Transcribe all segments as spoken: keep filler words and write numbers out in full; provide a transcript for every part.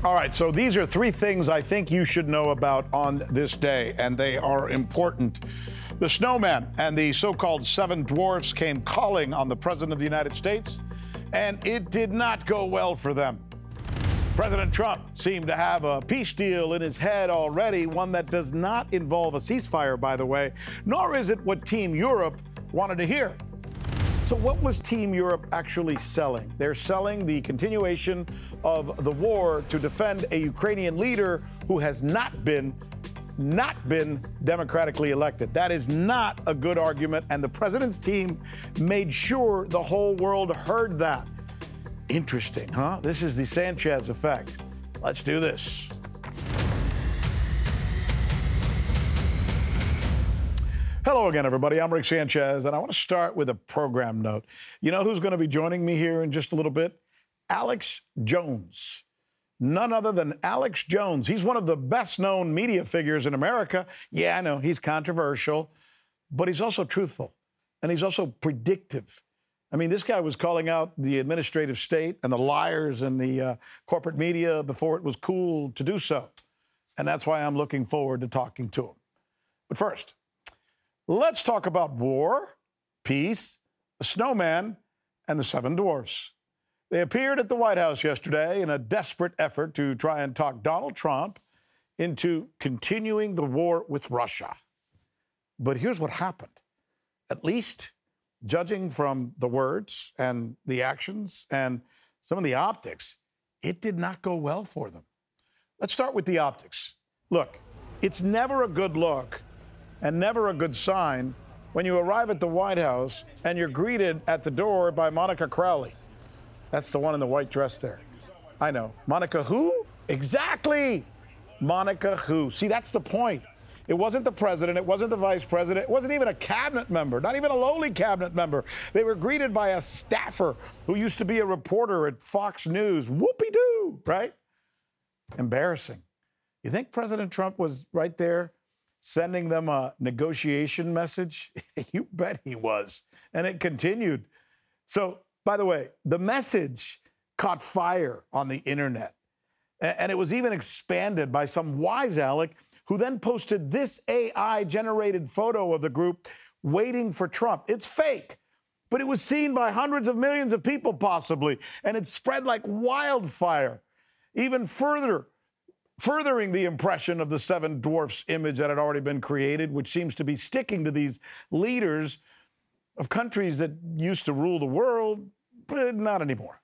All right, so these are three things I think you should know about on this day, and they are important. The snowman and the so-called seven dwarfs came calling on the President of the United States, and it did not go well for them. President Trump seemed to have a peace deal in his head already, one that does not involve a ceasefire, by the way, nor is it what Team Europe wanted to hear. So what was Team Europe actually selling? They're selling the continuation of the war to defend a Ukrainian leader who has not been, not been democratically elected. That is not a good argument, and the president's team made sure the whole world heard that. Interesting, huh? This is the Sanchez effect. Let's do this. Hello again, everybody. I'm Rick Sanchez, and I want to start with a program note. You know who's going to be joining me here in just a little bit? Alex Jones. None other than Alex Jones. He's one of the best-known media figures in America. Yeah, I know, he's controversial, but he's also truthful, and he's also predictive. I mean, this guy was calling out the administrative state and the liars in the uh, corporate media before it was cool to do so, and that's why I'm looking forward to talking to him. But first, let's talk about war, peace, the snowman, and the seven dwarfs. They appeared at the White House yesterday in a desperate effort to try and talk Donald Trump into continuing the war with Russia. But here's what happened. At least, judging from the words and the actions and some of the optics, it did not go well for them. Let's start with the optics. Look, it's never a good look and never a good sign when you arrive at the White House and you're greeted at the door by Monica Crowley. That's the one in the white dress there. I know. Monica who? Exactly. Monica who? See, that's the point. It wasn't the president. It wasn't the vice president. It wasn't even a cabinet member, not even a lowly cabinet member. They were greeted by a staffer who used to be a reporter at Fox News. Whoopie-doo, right? Embarrassing. You think President Trump was right there sending them a negotiation message? You bet he was. And it continued. So, by the way, the message caught fire on the internet. And it was even expanded by some wise Alec who then posted this A I-generated photo of the group waiting for Trump. It's fake, but it was seen by hundreds of millions of people possibly, and it spread like wildfire, even further furthering the impression of the seven dwarfs image that had already been created, which seems to be sticking to these leaders of countries that used to rule the world, but not anymore.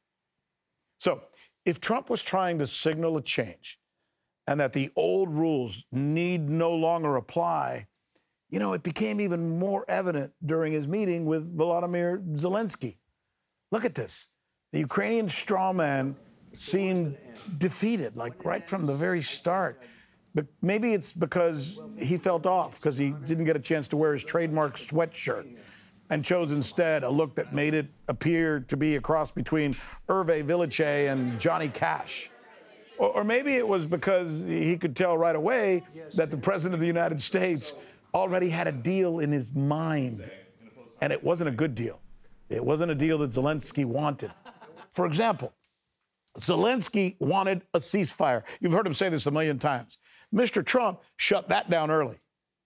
So if Trump was trying to signal a change and that the old rules need no longer apply, you know, it became even more evident during his meeting with Volodymyr Zelensky. Look at this. The Ukrainian strawman seemed defeated, like right from the very start. But maybe it's because he felt off because he didn't get a chance to wear his trademark sweatshirt and chose instead a look that made it appear to be a cross between Hervé Villechaize and Johnny Cash. Or, or maybe it was because he could tell right away that the President of the United States already had a deal in his mind. And it wasn't a good deal. It wasn't a deal that Zelensky wanted. For example, Zelensky wanted a ceasefire. You've heard him say this a million times. Mister Trump shut that down early.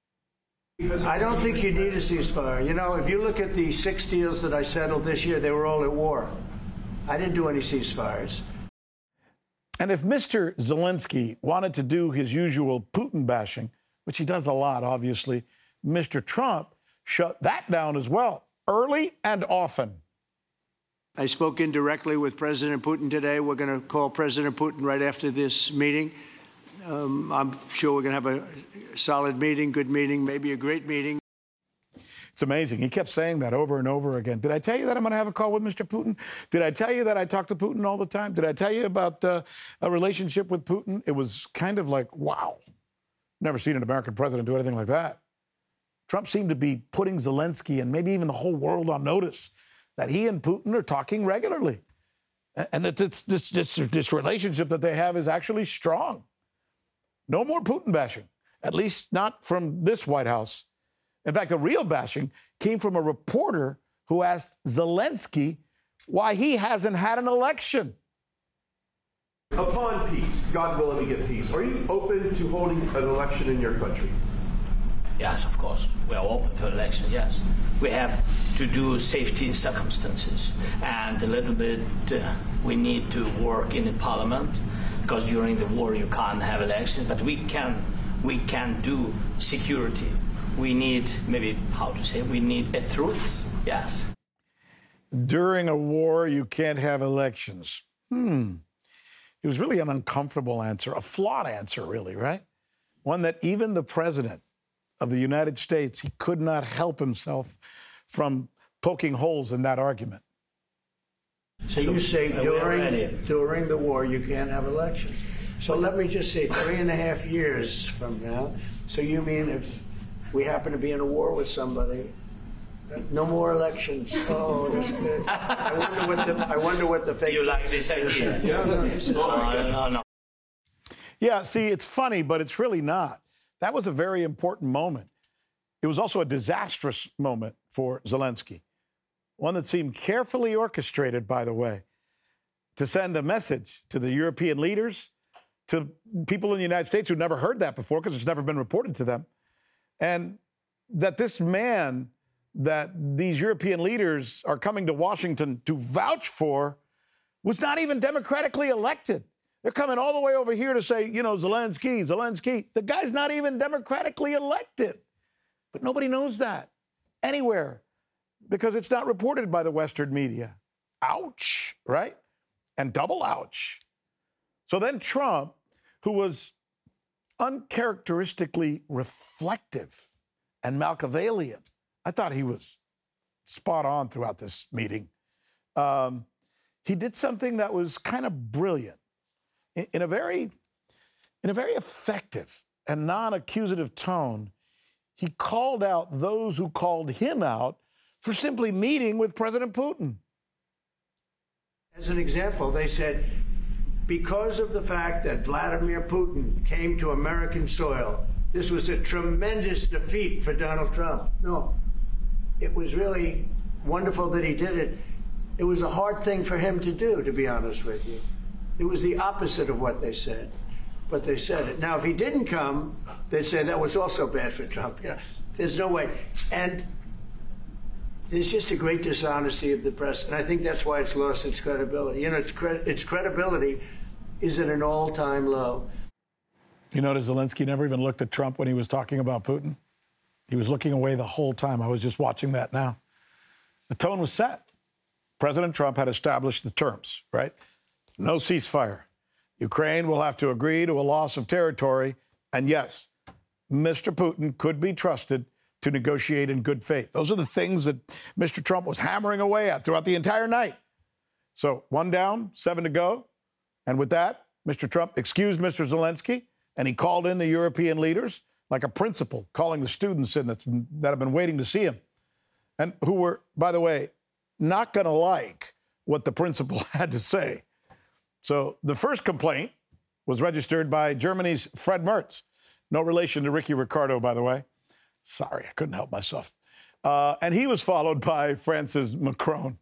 I don't think you need a ceasefire. You know, if you look at the six deals that I settled this year, they were all at war. I didn't do any ceasefires. And if Mister Zelensky wanted to do his usual Putin bashing, which he does a lot, obviously, Mister Trump shut that down as well, early and often. I spoke indirectly with President Putin today. We're going to call President Putin right after this meeting. Um, I'm sure we're going to have a solid meeting, good meeting, maybe a great meeting. It's amazing. He kept saying that over and over again. Did I tell you that I'm going to have a call with Mister Putin? Did I tell you that I talk to Putin all the time? Did I tell you about uh, a relationship with Putin? It was kind of like, wow. Never seen an American president do anything like that. Trump seemed to be putting Zelensky and maybe even the whole world on notice that he and Putin are talking regularly and that this, this, this, this relationship that they have is actually strong. No more Putin bashing, at least not from this White House. In fact, the real bashing came from a reporter who asked Zelensky why he hasn't had an election. Upon peace, God willing we get peace, are you open to holding an election in your country? Yes, of course. We are open for election, yes. We have to do safety circumstances, and a little bit uh, we need to work in the parliament, because during the war you can't have elections, but we can, we can do security. We need, maybe, how to say, we need a truth, yes. During a war, you can't have elections. Hmm. It was really an uncomfortable answer, a flawed answer, really, right? One that even the president of the United States, he could not help himself from poking holes in that argument. So you say during, during the war, you can't have elections. So let me just say, three and a half years from now, so you mean if we happen to be in a war with somebody, no more elections? Oh, that's good. I wonder what the, I wonder what the fake... You like this idea? Yeah, no, this is no, no, no, no. Yeah, see, it's funny, but it's really not. That was a very important moment. It was also a disastrous moment for Zelensky, one that seemed carefully orchestrated, by the way, to send a message to the European leaders, to people in the United States who'd never heard that before because it's never been reported to them, and that this man that these European leaders are coming to Washington to vouch for was not even democratically elected. They're coming all the way over here to say, you know, Zelensky, Zelensky. The guy's not even democratically elected. But nobody knows that anywhere because it's not reported by the Western media. Ouch, right? And double ouch. So then Trump, who was uncharacteristically reflective and Machiavellian, I thought he was spot on throughout this meeting. Um, he did something that was kind of brilliant. In a very, in a very effective and non-accusative tone, he called out those who called him out for simply meeting with President Putin. As an example, they said, because of the fact that Vladimir Putin came to American soil, this was a tremendous defeat for Donald Trump. No, it was really wonderful that he did it. It was a hard thing for him to do, to be honest with you. It was the opposite of what they said, but they said it. Now, if he didn't come, they'd say that was also bad for Trump. You know, there's no way. And there's just a great dishonesty of the press, and I think that's why it's lost its credibility. You know, its, cre- its credibility is at an all-time low. You notice Zelensky never even looked at Trump when he was talking about Putin? He was looking away the whole time. I was just watching that now. The tone was set. President Trump had established the terms, right? No ceasefire. Ukraine will have to agree to a loss of territory. And yes, Mister Putin could be trusted to negotiate in good faith. Those are the things that Mister Trump was hammering away at throughout the entire night. So one down, seven to go. And with that, Mister Trump excused Mister Zelensky, and he called in the European leaders like a principal, calling the students in that's, that have been waiting to see him, and who were, by the way, not going to like what the principal had to say. So the first complaint was registered by Germany's Fred Merz. No relation to Ricky Ricardo, by the way. Sorry, I couldn't help myself. Uh, and he was followed by France's Macron.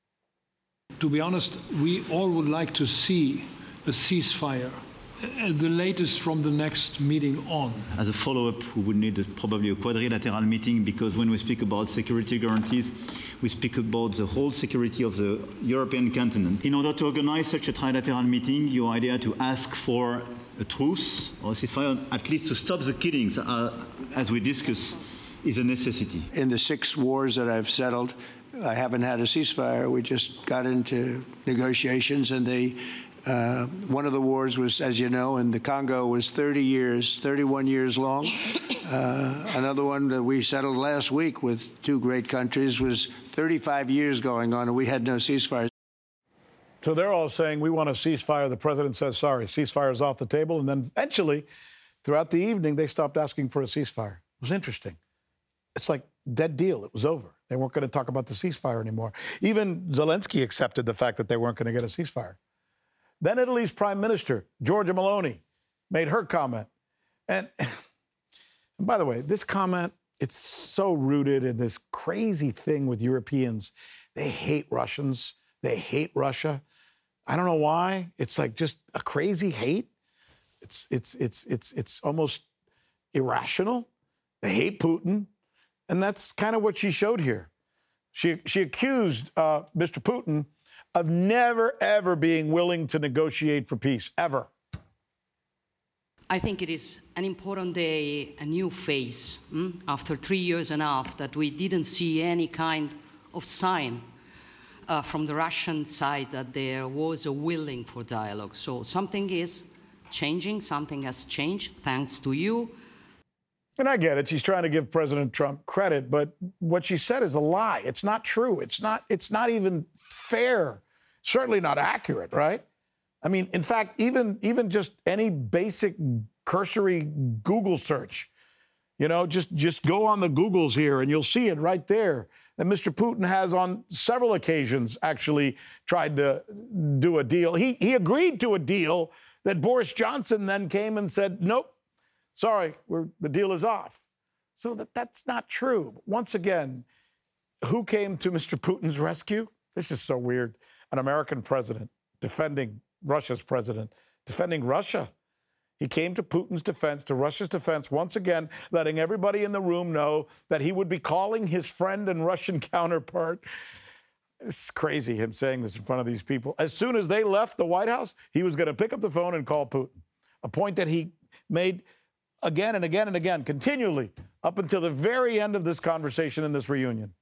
To be honest, we all would like to see a ceasefire, uh, the latest from the next meeting on. As a follow-up, we would need a, probably a quadrilateral meeting, because when we speak about security guarantees, we speak about the whole security of the European continent. In order to organize such a trilateral meeting, your idea to ask for a truce or a ceasefire, at least to stop the killings, uh, as we discuss, is a necessity. In the six wars that I've settled, I haven't had a ceasefire. We just got into negotiations, and they, uh, one of the wars was, as you know, in the Congo was thirty years, thirty-one years long. Uh, another one that we settled last week with two great countries was thirty-five years going on, and we had no ceasefire. So they're all saying, we want a ceasefire. The president says, sorry, ceasefire is off the table. And then eventually, throughout the evening, they stopped asking for a ceasefire. It was interesting. It's like dead deal. It was over. They weren't going to talk about the ceasefire anymore. Even Zelensky accepted the fact that they weren't going to get a ceasefire. Then Italy's Prime Minister, Giorgia Meloni, made her comment. And, and by the way, this comment, it's so rooted in this crazy thing with Europeans. They hate Russians. They hate Russia. I don't know why. It's like just a crazy hate. It's it's it's it's it's almost irrational. They hate Putin, and that's kind of what she showed here. She she accused uh, Mister Putin of never ever being willing to negotiate for peace ever. I think it is an important day, a new phase, mm? after three years and a half that we didn't see any kind of sign uh, from the Russian side that there was a willing for dialogue. So something is changing, something has changed, thanks to you. And I get it. She's trying to give President Trump credit, but what she said is a lie. It's not true. It's not, it's not even fair. Certainly not accurate, right? I mean, in fact, even, even just any basic cursory Google search, you know, just, just go on the Googles here and you'll see it right there. And Mister Putin has on several occasions actually tried to do a deal. He, he agreed to a deal that Boris Johnson then came and said, nope, sorry, we're, the deal is off. So that, that's not true. Once again, who came to Mister Putin's rescue? This is so weird. An American president defending Russia's president, defending Russia. He came to Putin's defense, to Russia's defense, once again, letting everybody in the room know that he would be calling his friend and Russian counterpart. It's crazy, him saying this in front of these people. As soon as they left the White House, he was going to pick up the phone and call Putin, a point that he made again and again and again, continually, up until the very end of this conversation in this reunion.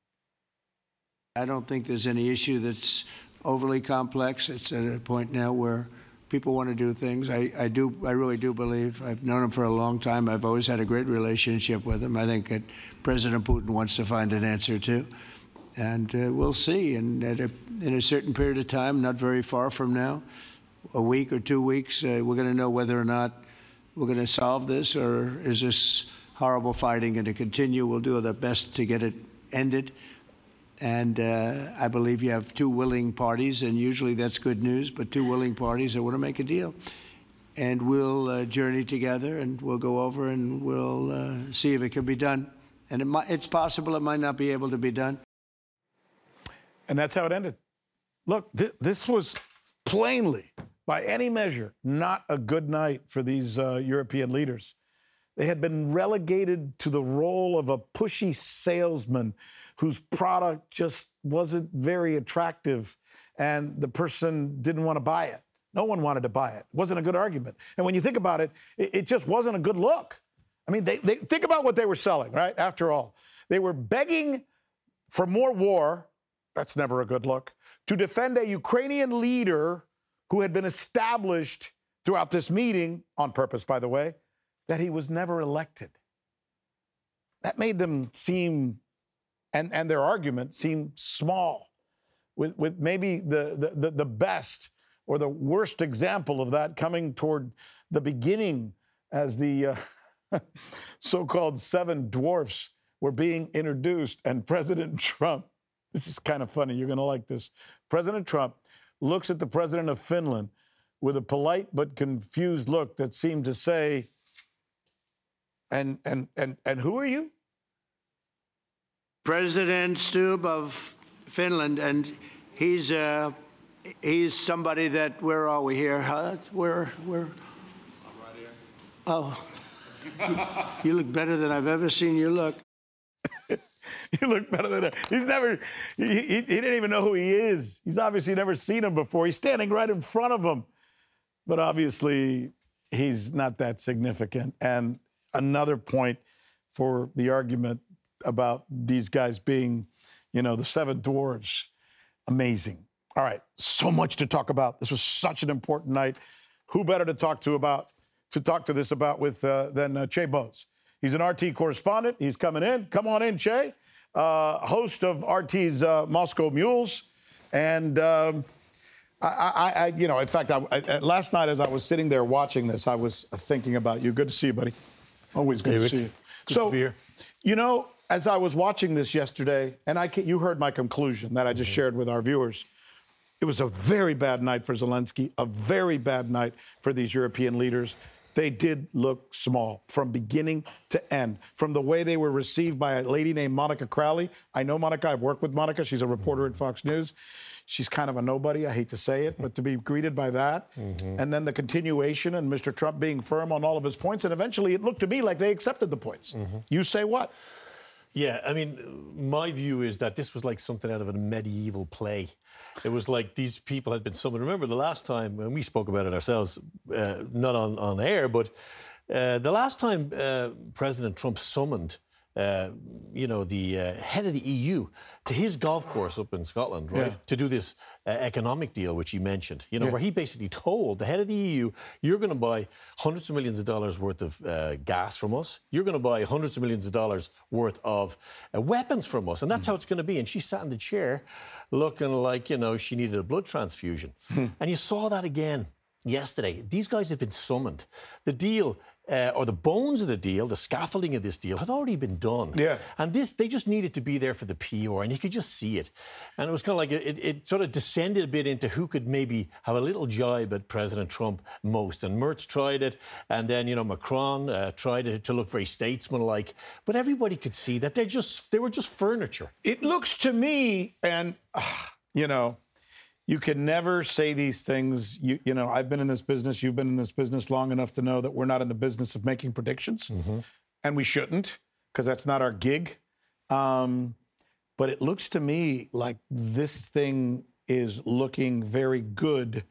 I don't think there's any issue that's overly complex. It's at a point now where people want to do things. I, I do, I really do believe. I've known him for a long time. I've always had a great relationship with him. I think that President Putin wants to find an answer too, and uh, we'll see. And at a, in a certain period of time, not very far from now, a week or two weeks, uh, we're going to know whether or not we're going to solve this, or is this horrible fighting going to continue? We'll do our best to get it ended. And uh, I believe you have two willing parties, and usually that's good news, but two willing parties that want to make a deal. And we'll uh, journey together, and we'll go over, and we'll uh, see if it can be done. And it might, it's possible it might not be able to be done. And that's how it ended. Look, th- this was plainly, by any measure, not a good night for these uh, European leaders. They had been relegated to the role of a pushy salesman whose product just wasn't very attractive, and the person didn't want to buy it. No one wanted to buy it. It wasn't a good argument. And when you think about it, it, it just wasn't a good look. I mean, they, they think about what they were selling, right? After all, they were begging for more war. That's never a good look. To defend a Ukrainian leader who had been established throughout this meeting, on purpose, by the way, that he was never elected. That made them seem, and, and their argument seem small, with, with maybe the, the, the best or the worst example of that coming toward the beginning as the uh, so-called seven dwarfs were being introduced, and President Trump, this is kind of funny, you're going to like this, President Trump looks at the president of Finland with a polite but confused look that seemed to say, And and and and who are you? President Stubb of Finland, and he's uh, he's somebody that. Where are we here? Huh? Where where? I'm right here. Oh, you look better than I've ever seen you look. You look better than he's never. He, he, he didn't even know who he is. He's obviously never seen him before. He's standing right in front of him, but obviously he's not that significant. And another point for the argument about these guys being, you know, the seven dwarves. Amazing. All right, so much to talk about. This was such an important night. Who better to talk to about to talk to this about with uh, than uh, Che Bose? He's an R T correspondent. He's coming in. Come on in, Che. Uh, host of R T's uh, Moscow Mules, and um, I, I, I, you know, in fact, I, I, last night as I was sitting there watching this, I was thinking about you. Good to see you, buddy. Always good hey, to Rick. see you. Good so, to be here. you know, as I was watching this yesterday, and I can, you heard my conclusion that I just mm-hmm. shared with our viewers. It was a very bad night for Zelensky, a very bad night for these European leaders. They did look small from beginning to end. From the way they were received by a lady named Monica Crowley. I know Monica. I've worked with Monica. She's a reporter at Fox News. She's kind of a nobody. I hate to say it, but to be greeted by that. Mm-hmm. And then the continuation and Mister Trump being firm on all of his points. And eventually it looked to me like they accepted the points. Mm-hmm. You say what? Yeah, I mean, my view is that this was like something out of a medieval play. It was like these people had been summoned. Remember the last time, and we spoke about it ourselves, uh, not on, on air, but uh, the last time uh, President Trump summoned, uh, you know, the uh, head of the E U to his golf course up in Scotland, right, yeah. to do this uh, economic deal, which he mentioned, you know, yeah. where he basically told the head of the E U, you're going to buy hundreds of millions of dollars worth of uh, gas from us. You're going to buy hundreds of millions of dollars worth of uh, weapons from us. And that's mm. how it's going to be. And she sat in the chair looking like, you know, she needed a blood transfusion. Mm. And you saw that again yesterday. These guys have been summoned. The deal... Uh, or the bones of the deal, the scaffolding of this deal had already been done. Yeah. And this, they just needed to be there for the P R, and you could just see it. And it was kind of like, it, it sort of descended a bit into who could maybe have a little jibe at President Trump most. And Merz tried it, and then, you know, Macron uh, tried it to look very statesman-like. But everybody could see that they're just, they were just furniture. It looks to me, and, uh, you know, you can never say these things. You, you know, I've been in this business. You've been in this business long enough to know that we're not in the business of making predictions. Mm-hmm. And we shouldn't, because that's not our gig. Um, but it looks to me like this thing is looking very good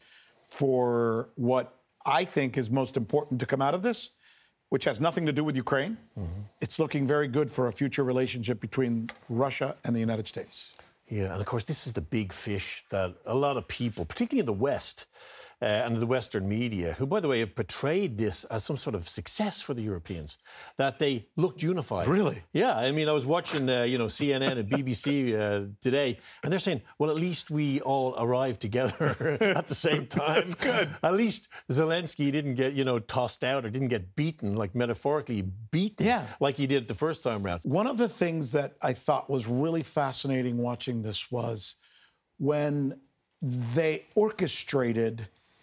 for what I think is most important to come out of this, which has nothing to do with Ukraine. Mm-hmm. It's looking very good for a future relationship between Russia and the United States. Yeah, and of course, this is the big fish that a lot of people, particularly in the West uh, and the Western media, who, by the way, have portrayed this as some sort of success for the Europeans, that they looked unified. Really? Yeah, I mean, I was watching, uh, you know, C N N and B B C uh, today, and they're saying, well, at least we all arrived together at the same time. That's good. At least Zelensky didn't get, you know, tossed out or didn't get beaten, like metaphorically beaten, yeah. like he did the first time round. One of the things that I thought was really fascinating watching this was when they orchestrated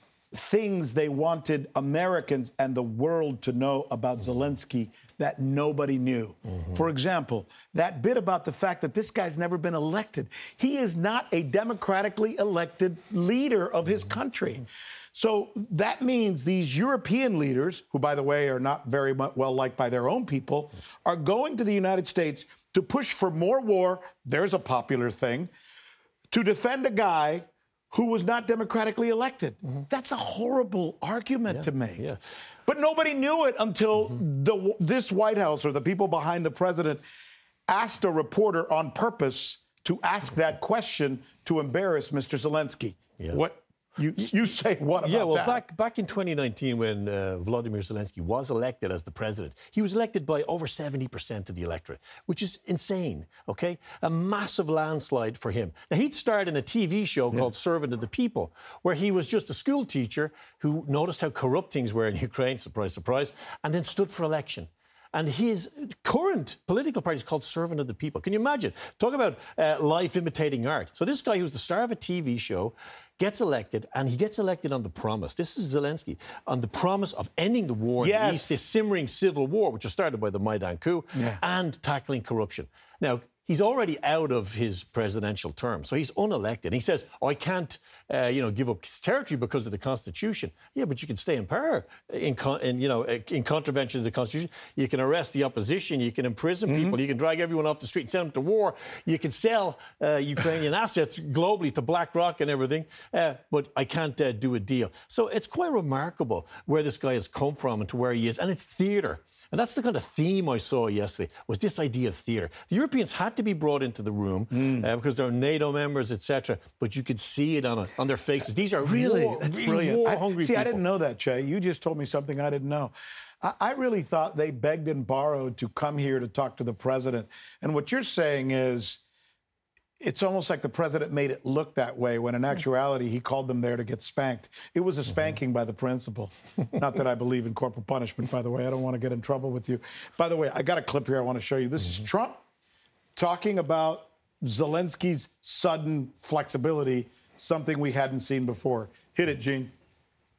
things they wanted Americans and the world to know about Zelensky that nobody knew. Mm-hmm. For example, that bit about the fact that this guy's never been elected. He is not a democratically elected leader of his country. So that means these European leaders, who, by the way, are not very well liked by their own people, are going to the United States to push for more war. There's a popular thing. To defend a guy who was not democratically elected. Mm-hmm. That's a horrible argument yeah, to make. Yeah. But nobody knew it until mm-hmm. the, this White House or the people behind the president asked a reporter on purpose to ask that question to embarrass Mister Zelensky. Yeah. What? You, you say what about yeah, well, that? back back in twenty nineteen, when uh, Vladimir Zelensky was elected as the president, he was elected by over seventy percent of the electorate, which is insane, okay? A massive landslide for him. Now, he'd starred in a T V show yeah. called Servant of the People, where he was just a school teacher who noticed how corrupt things were in Ukraine, surprise, surprise, and then stood for election. And his current political party is called Servant of the People. Can you imagine? Talk about uh, life imitating art. So this guy who's the star of a T V show gets elected, and he gets elected on the promise. This is Zelensky, on the promise of ending the war yes. in the East, this simmering civil war, which was started by the Maidan coup, yeah. and tackling corruption. Now, he's already out of his presidential term, so he's unelected. He says, oh, I can't, uh, you know, give up territory because of the Constitution. Yeah, but you can stay in power in, con- in you know, in contravention of the Constitution. You can arrest the opposition. You can imprison mm-hmm. people. You can drag everyone off the street and send them to war. You can sell uh, Ukrainian assets globally to BlackRock and everything. Uh, but I can't uh, do a deal. So it's quite remarkable where this guy has come from and to where he is. And it's theatre. And that's the kind of theme I saw yesterday, was this idea of theatre. The Europeans had to be brought into the room mm. uh, because they're NATO members, et cetera. But you could see it on, a, on their faces. These are really, war, that's really brilliant. war-hungry I, see, people. I didn't know that, Che. You just told me something I didn't know. I, I really thought they begged and borrowed to come here to talk to the president. And what you're saying is, it's almost like the president made it look that way when in actuality he called them there to get spanked. It was a spanking mm-hmm. by the principal. Not that I believe in corporal punishment, by the way. I don't want to get in trouble with you. By the way, I got a clip here I want to show you. This mm-hmm. is Trump talking about Zelensky's sudden flexibility, something we hadn't seen before. Hit it, Gene.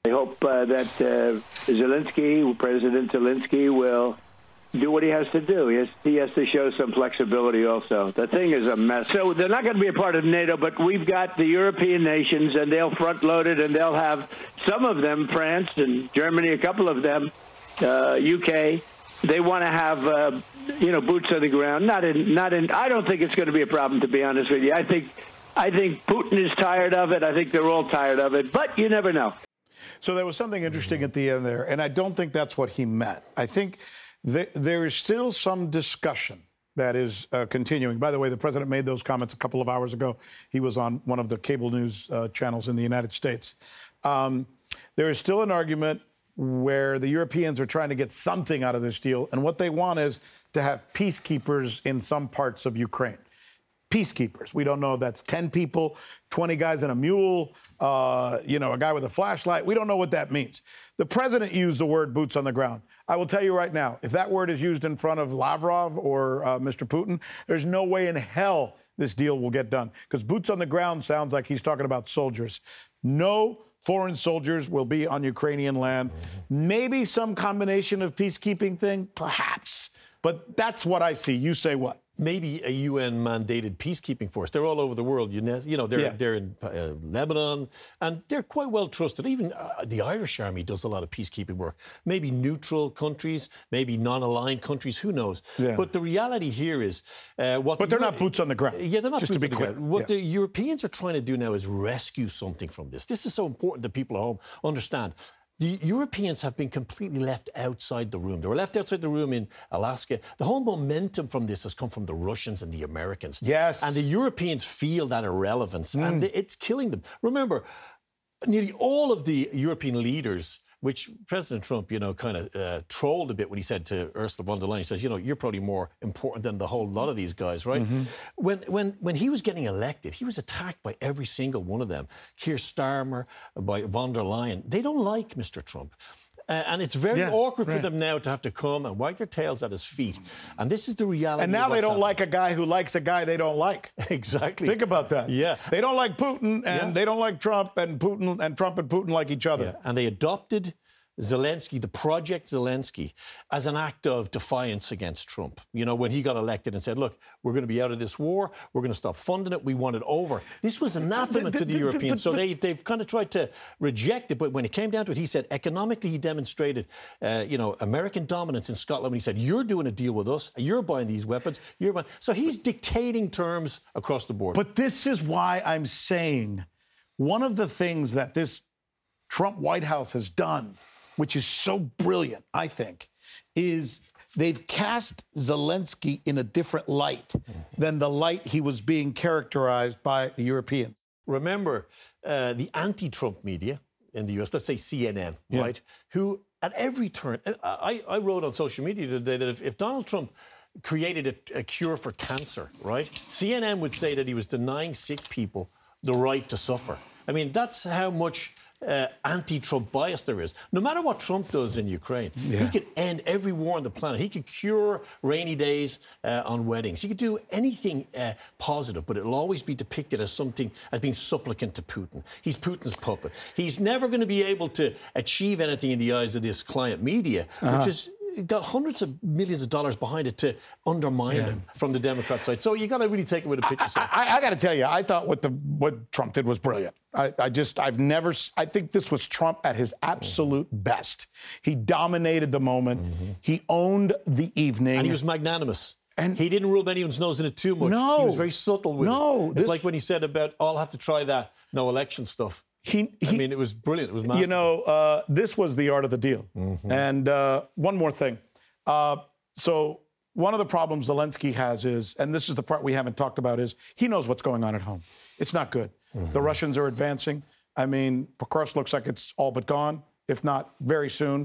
I hope uh, that uh, Zelensky, President Zelensky, will do what he has to do. He has, he has to show some flexibility also. The thing is a mess. So they're not going to be a part of NATO, but we've got the European nations, and they'll front-load it, and they'll have some of them, France and Germany, a couple of them, uh, U K. They want to have, uh, you know, boots on the ground. Not in, not in. I don't think it's going to be a problem, to be honest with you. I think, I think Putin is tired of it. I think they're all tired of it, but you never know. So there was something interesting at the end there, and I don't think that's what he meant. I think th- there is still some discussion that is uh, continuing. By the way, the president made those comments a couple of hours ago. He was on one of the cable news uh, channels in the United States. Um, there is still an argument where the Europeans are trying to get something out of this deal, and what they want is to have peacekeepers in some parts of Ukraine. Peacekeepers. We don't know if that's ten people, twenty guys in a mule, uh, you know, a guy with a flashlight. We don't know what that means. The president used the word boots on the ground. I will tell you right now, if that word is used in front of Lavrov or uh, Mister Putin, there's no way in hell this deal will get done, because boots on the ground sounds like he's talking about soldiers. No foreign soldiers will be on Ukrainian land. Maybe some combination of peacekeeping thing, perhaps. But that's what I see. You say what? Maybe a U N-mandated peacekeeping force. They're all over the world. You know, you know they're Yeah. they're in uh, Lebanon, and they're quite well trusted. Even uh, the Irish Army does a lot of peacekeeping work. Maybe neutral countries, maybe non-aligned countries. Who knows? Yeah. But the reality here is, uh, what. But the they're not boots on the ground. Yeah, they're not Just to boots be on the clear. ground. What Yeah. the Europeans are trying to do now is rescue something from this. This is so important that people at home understand. The Europeans have been completely left outside the room. They were left outside the room in Alaska. The whole momentum from this has come from the Russians and the Americans. Yes. And the Europeans feel that irrelevance, mm. and it's killing them. Remember, nearly all of the European leaders, which President Trump, you know, kind of uh, trolled a bit when he said to Ursula von der Leyen, he says, you know, you're probably more important than the whole lot of these guys, right? Mm-hmm. When when when he was getting elected, he was attacked by every single one of them. Keir Starmer, by von der Leyen. They don't like Mister Trump. Uh, and it's very Yeah, awkward right. for them now to have to come and wag their tails at his feet. And this is the reality. And now of they what's don't happening. like a guy who likes a guy they don't like. Exactly. Think about that. Yeah. They don't like Putin, and Yeah. they don't like Trump, and Putin and Trump and Putin like each other. Yeah. And they adopted Zelensky, the Project Zelensky, as an act of defiance against Trump. You know, when he got elected and said, look, we're going to be out of this war, we're going to stop funding it, we want it over. This was anathema to the Europeans. So they've, they've kind of tried to reject it. But when it came down to it, he said, economically, he demonstrated, uh, you know, American dominance in Scotland when he said, you're doing a deal with us, you're buying these weapons, you're buying. So he's dictating terms across the board. But this is why I'm saying one of the things that this Trump White House has done, which is so brilliant, I think, is they've cast Zelensky in a different light than the light he was being characterized by the Europeans. Remember, uh, the anti-Trump media in the U S, let's say C N N, Yeah. right, who at every turn, and I, I wrote on social media today that if, if Donald Trump created a, a cure for cancer, right, C N N would say that he was denying sick people the right to suffer. I mean, that's how much uh, anti-Trump bias there is. No matter what Trump does in Ukraine, Yeah. he could end every war on the planet. He could cure rainy days uh, on weddings. He could do anything uh, positive, but it'll always be depicted as something, as being supplicant to Putin. He's Putin's puppet. He's never going to be able to achieve anything in the eyes of this client media, Uh-huh. which is got hundreds of millions of dollars behind it to undermine Yeah. him from the Democrat side. So you got to really take it with a pinch of salt. I, I got to tell you, I thought what the what Trump did was brilliant. I, I just, I've never, s- I think this was Trump at his absolute Mm-hmm. best. He dominated the moment. Mm-hmm. He owned the evening. And he was magnanimous. And he didn't rub anyone's nose in it too much. No. He was very subtle with No, it. It's this- like when he said about, oh, I'll have to try that no election stuff. He, he I mean, it was brilliant. It was masterful. You know, uh, this was the art of the deal. Mm-hmm. And uh, one more thing. Uh, so one of the problems Zelensky has is, and this is the part we haven't talked about, is he knows what's going on at home. It's not good. Mm-hmm. The Russians are advancing. I mean, Pakros looks like it's all but gone, if not very soon.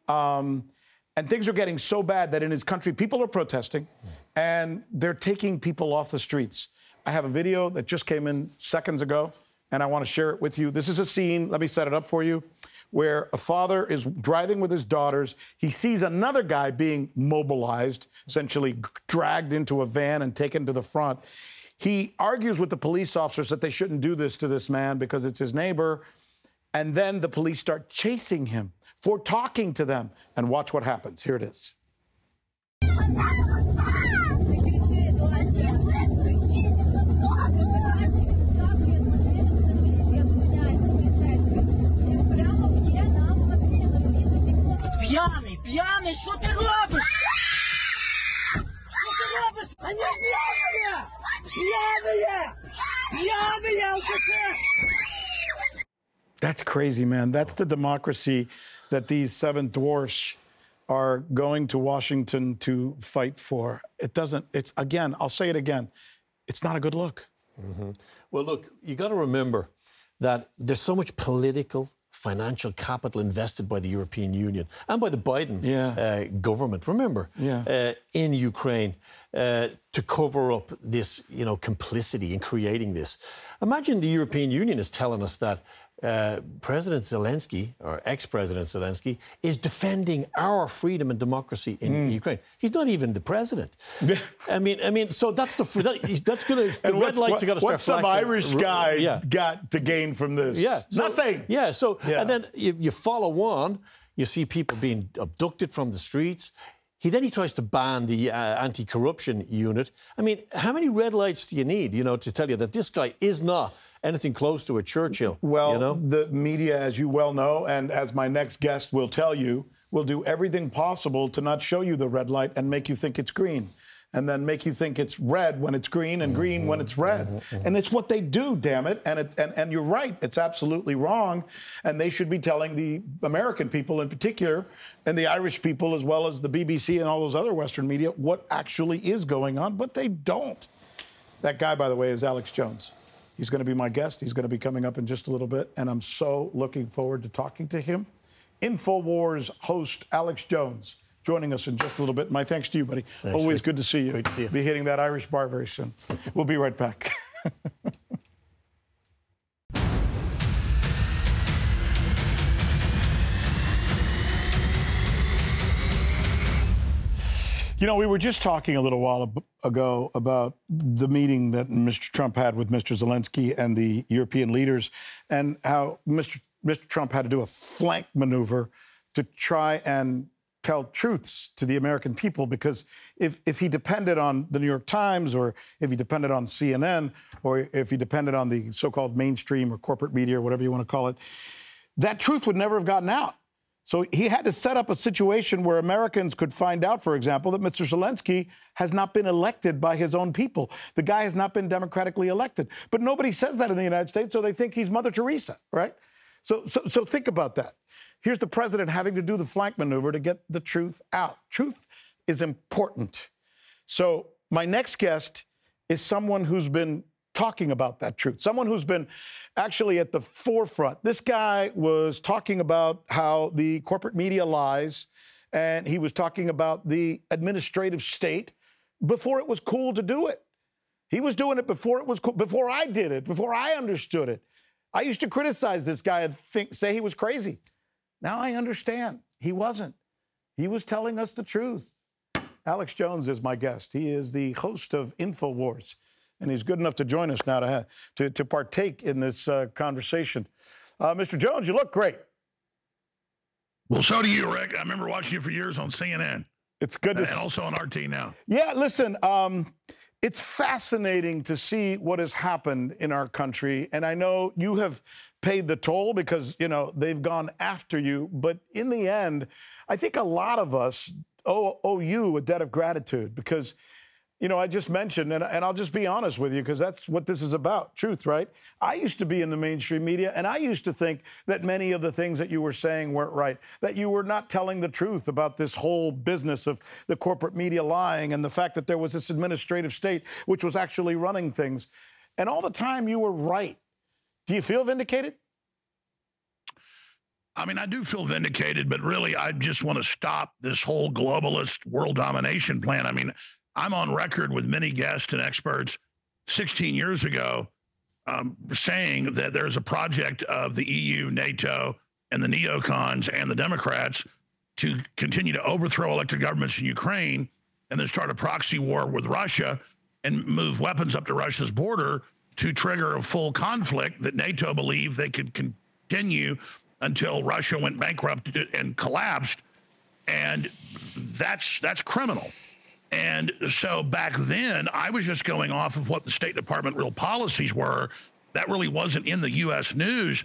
Um, and things are getting so bad that in his country, people are protesting, and they're taking people off the streets. I have a video that just came in seconds ago, and I want to share it with you. This is a scene, let me set it up for you, where a father is driving with his daughters. He sees another guy being mobilized, essentially dragged into a van and taken to the front. He argues with the police officers that they shouldn't do this to this man because it's his neighbor. And then the police start chasing him for talking to them. And watch what happens. Here it is. П'яний, п'яний, що ти робиш? Що ти робиш? А не п'яний! П'яний! П'яний, алкаші! That's crazy, man. That's the democracy that these seven dwarfs are going to Washington to fight for. It doesn't, it's, again, I'll say it again, it's not a good look. Mm-hmm. Well, look, you got to remember that there's so much political, financial capital invested by the European Union and by the Biden yeah. uh, government, remember, yeah. uh, in Ukraine uh, to cover up this, you know, complicity in creating this. Imagine the European Union is telling us that Uh, President Zelensky, or ex-President Zelensky, is defending our freedom and democracy in mm. Ukraine. He's not even the president. I mean, I mean, so that's the that, that's going to the and red lights are going to start flashing. What's some Irish guy yeah. got to gain from this? Yeah, so, nothing. Yeah, so yeah. and then you, you follow on. You see people being abducted from the streets. He then he tries to ban the uh, anti-corruption unit. I mean, how many red lights do you need, you know, to tell you that this guy is not anything close to a Churchill? Well, you know? The media, as you well know, and as my next guest will tell you, will do everything possible to not show you the red light and make you think it's green, and then make you think it's red when it's green and green mm-hmm. when it's red. Mm-hmm. And it's what they do, damn it. And, it and, and you're right, it's absolutely wrong. And they should be telling the American people in particular, and the Irish people as well as the B B C and all those other Western media, what actually is going on, but they don't. That guy, by the way, is Alex Jones. He's going to be my guest. He's going to be coming up in just a little bit, and I'm so looking forward to talking to him. InfoWars host Alex Jones joining us in just a little bit. My thanks to you, buddy. Thanks, Always Rick. good to see you. Great to see you. Be hitting that Irish bar very soon. We'll be right back. You know, we were just talking a little while ago about the meeting that Mister Trump had with Mister Zelensky and the European leaders, and how Mister Mister Trump had to do a flank maneuver to try and tell truths to the American people, because if, if he depended on the New York Times, or if he depended on C N N, or if he depended on the so-called mainstream or corporate media or whatever you want to call it, that truth would never have gotten out. So he had to set up a situation where Americans could find out, for example, that Mister Zelensky has not been elected by his own people. The guy has not been democratically elected. But nobody says that in the United States, so they think he's Mother Teresa, right? So, so, so think about that. Here's the president having to do the flank maneuver to get the truth out. Truth is important. So my next guest is someone who's been talking about that truth, someone who's been actually at the forefront. This guy was talking about how the corporate media lies, and he was talking about the administrative state before it was cool to do it. He was doing it before it was cool, before I did it, before I understood it. I used to criticize this guy and think, say he was crazy. Now I understand. He wasn't. He was telling us the truth. Alex Jones is my guest. He is the host of InfoWars. And he's good enough to join us now to have, to, to partake in this uh, conversation. Uh, Mister Jones, you look great. Well, so do you, Rick. I remember watching you for years on C N N. It's good to and, and also on R T now. Yeah, listen, um, it's fascinating to see what has happened in our country. And I know you have paid the toll because, you know, they've gone after you. But in the end, I think a lot of us owe, owe you a debt of gratitude because, you know, I just mentioned, and, and I'll just be honest with you, because that's what this is about, truth, right? I used to be in the mainstream media, and I used to think that many of the things that you were saying weren't right, that you were not telling the truth about this whole business of the corporate media lying and the fact that there was this administrative state which was actually running things. And all the time you were right. Do you feel vindicated? I mean, I do feel vindicated, but really, I just want to stop this whole globalist world domination plan. I mean, I'm on record with many guests and experts sixteen years ago um, saying that there's a project of the E U, NATO, and the neocons and the Democrats to continue to overthrow elected governments in Ukraine and then start a proxy war with Russia and move weapons up to Russia's border to trigger a full conflict that NATO believed they could continue continue until Russia went bankrupt and collapsed. And that's that's criminal. And so back then, I was just going off of what the State Department real policies were. That really wasn't in the U S news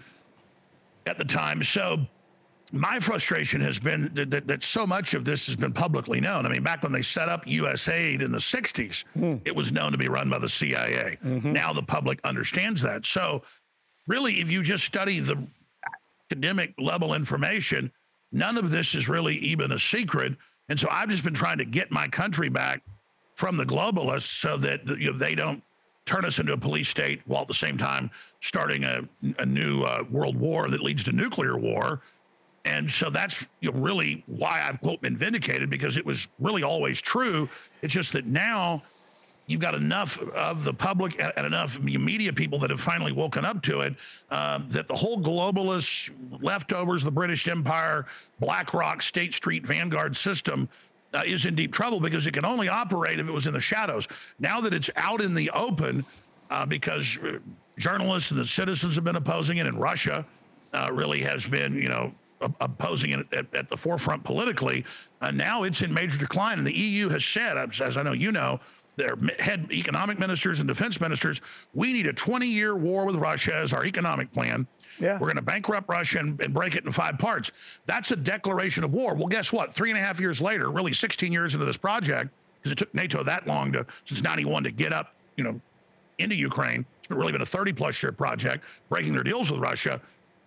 at the time. So my frustration has been that, that, that so much of this has been publicly known. I mean, back when they set up U S aid in the sixties, mm. it was known to be run by the C I A. Mm-hmm. Now the public understands that. So really, if you just study the academic level information, none of this is really even a secret. And so I've just been trying to get my country back from the globalists so that, you know, they don't turn us into a police state while at the same time starting a, a new uh, world war that leads to nuclear war. And so that's, you know, really why I've, quote, been vindicated, because it was really always true. It's just that now you've got enough of the public and enough media people that have finally woken up to it, um, that the whole globalist leftovers, the British Empire, BlackRock, State Street, Vanguard system uh, is in deep trouble, because it can only operate if it was in the shadows. Now that it's out in the open, uh, because journalists and the citizens have been opposing it, and Russia uh, really has been, you know, opposing it at, at the forefront politically, uh, now it's in major decline. And the E U has said, as I know you know, their head economic ministers and defense ministers, we need a twenty-year war with Russia as our economic plan. Yeah. We're going to bankrupt Russia and, and break it in five parts. That's a declaration of war. Well, guess what? Three and a half years later, really sixteen years into this project, because it took NATO that long to, since ninety-one, to get up, you know, into Ukraine. It's really been a thirty plus year project, breaking their deals with Russia.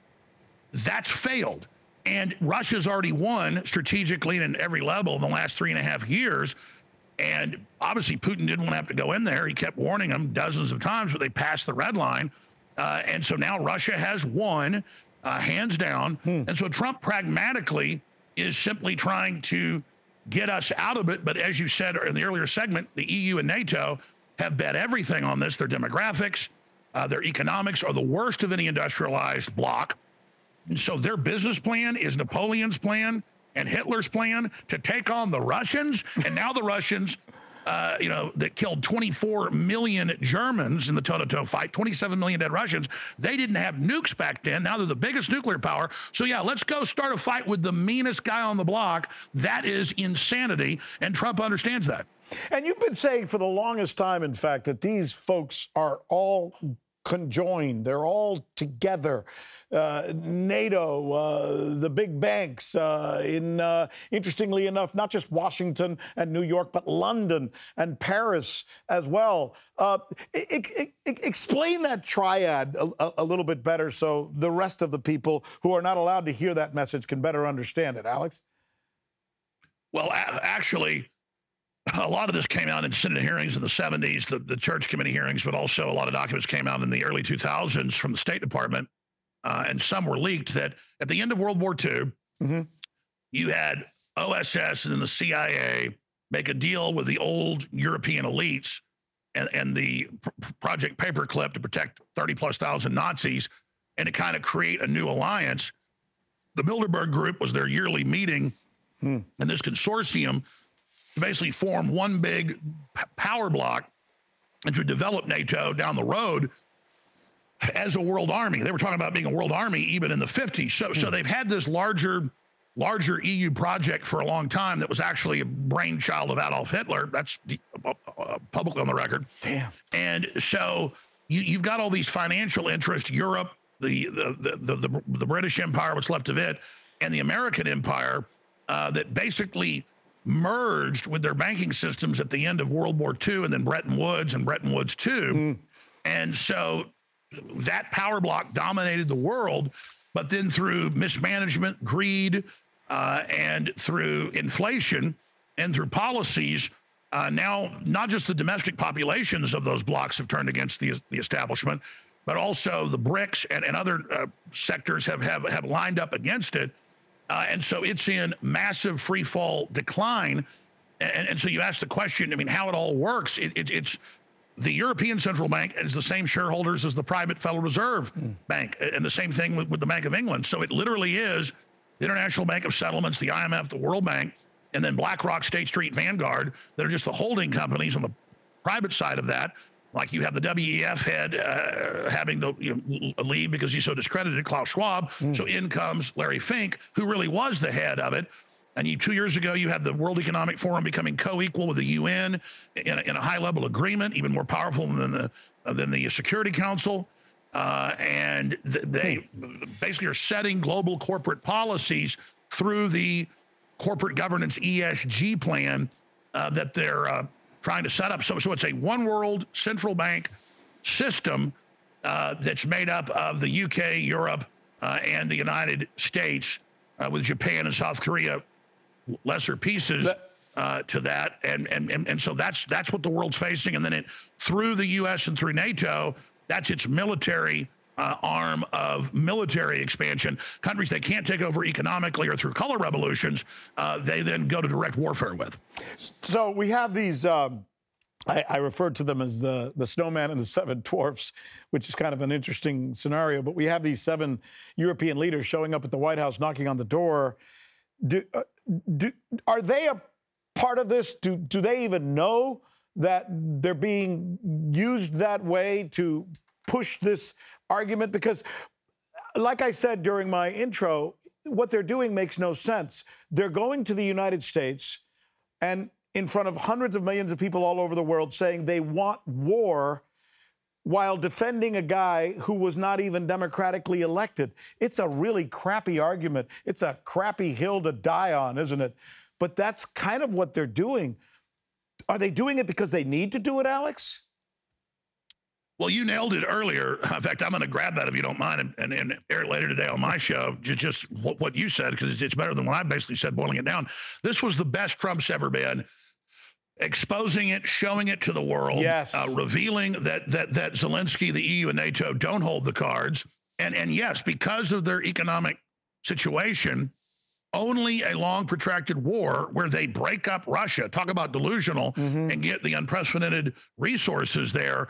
That's failed. And Russia's already won strategically and at every level in the last three and a half years. And obviously, Putin didn't want to have to go in there. He kept warning them dozens of times, but they passed the red line. Uh, and so now Russia has won, uh, hands down. Hmm. And so Trump pragmatically is simply trying to get us out of it. But as you said in the earlier segment, the E U and NATO have bet everything on this. Their demographics, uh, their economics are the worst of any industrialized bloc. And so their business plan is Napoleon's plan and Hitler's plan to take on the Russians. And now the Russians, uh, you know, that killed twenty-four million Germans in the toe-to-toe fight, twenty-seven million dead Russians. They didn't have nukes back then. Now they're the biggest nuclear power. So, yeah, let's go start a fight with the meanest guy on the block. That is insanity. And Trump understands that. And you've been saying for the longest time, in fact, that these folks are all conjoined. They're all together. Uh, NATO, uh, the big banks, uh, in uh, interestingly enough, not just Washington and New York, but London and Paris as well. Uh, I- I- I- explain that triad a-, a little bit better so the rest of the people who are not allowed to hear that message can better understand it. Alex? Well, a- actually, a lot of this came out in Senate hearings in the seventies, the, the church committee hearings, but also a lot of documents came out in the early two thousands from the State Department. Uh, and some were leaked that at the end of World War Two, mm-hmm. you had O S S and then the C I A make a deal with the old European elites and, and the P- Project Paperclip to protect thirty plus thousand Nazis and to kind of create a new alliance. The Bilderberg Group was their yearly meeting, hmm. and this consortium to basically form one big p- power block and to develop NATO down the road as a world army. They were talking about being a world army even in the fifties. So, mm. so they've had this larger, larger E U project for a long time that was actually a brainchild of Adolf Hitler. That's uh, uh, publicly on the record. Damn. And so you, you've got all these financial interests, Europe, the the, the the the the British Empire, what's left of it, and the American Empire, uh, that basically merged with their banking systems at the end of World War Two, and then Bretton Woods and Bretton Woods Two, mm. and so that power block dominated the world, but then through mismanagement, greed, uh, and through inflation and through policies, uh, now not just the domestic populations of those blocks have turned against the, the establishment, but also the BRICS and, and other uh, sectors have, have, have lined up against it. Uh, and so it's in massive free fall decline. And, and so you ask the question, I mean, how it all works. It, it, it's the European Central Bank is the same shareholders as the private Federal Reserve mm. Bank, and the same thing with, with the Bank of England. So it literally is the International Bank of Settlements, the I M F, the World Bank, and then BlackRock, State Street, Vanguard, that are just the holding companies on the private side of that. Like you have the W E F head uh, having to you know, leave because he's so discredited, Klaus Schwab. Mm. So in comes Larry Fink, who really was the head of it. And you, two years ago, you had the World Economic Forum becoming co-equal with the U N in a, in a high-level agreement, even more powerful than the uh, than the Security Council. Uh, and th- they basically are setting global corporate policies through the corporate governance E S G plan uh, that they're uh, trying to set up. So, so it's a one world central bank system uh, that's made up of the U K, Europe, uh, and the United States, uh, with Japan and South Korea lesser pieces uh, to that. And, and and and so that's that's what the world's facing. And then it through the U S and through NATO, that's its military uh, arm of military expansion. Countries they can't take over economically or through color revolutions, uh, they then go to direct warfare with. So we have these, um, I, I referred to them as the, the snowman and the seven dwarfs, which is kind of an interesting scenario. But we have these seven European leaders showing up at the White House, knocking on the door. Do, uh, do, are they a part of this? Do, do they even know that they're being used that way to push this argument? Because, like I said during my intro, what they're doing makes no sense. They're going to the United States and in front of hundreds of millions of people all over the world saying they want war while defending a guy who was not even democratically elected. It's a really crappy argument. It's a crappy hill to die on, isn't it? But that's kind of what they're doing. Are they doing it because they need to do it, Alex? Well, you nailed it earlier. In fact, I'm going to grab that if you don't mind and, and, and air it later today on my show, just, just what, what you said, because it's better than what I basically said, boiling it down. This was the best Trump's ever been. Exposing it, showing it to the world, yes. uh, revealing that that that Zelensky, the E U, and NATO don't hold the cards. And, and yes, because of their economic situation, only a long protracted war where they break up Russia, talk about delusional, mm-hmm. and get the unprecedented resources there,